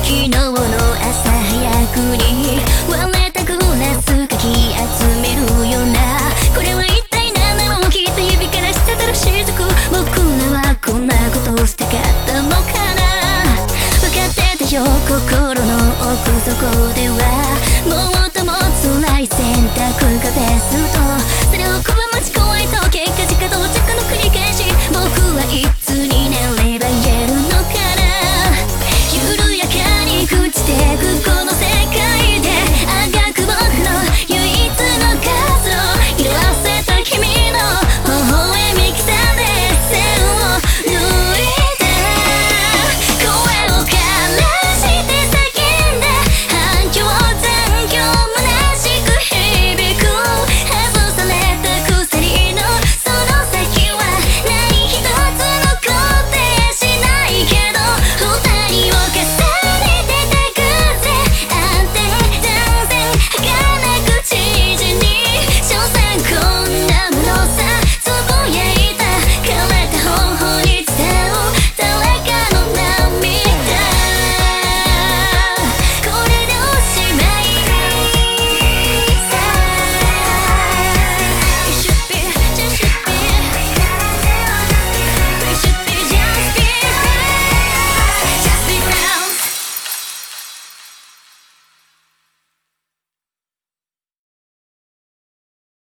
日の朝早くに割れたグラスかき集めるような、これは一体何なの、きっと指から滴る雫。僕らはこんなことをしたかったのかな。分かってたよ、心の奥底ではもっとも辛い選択がベスト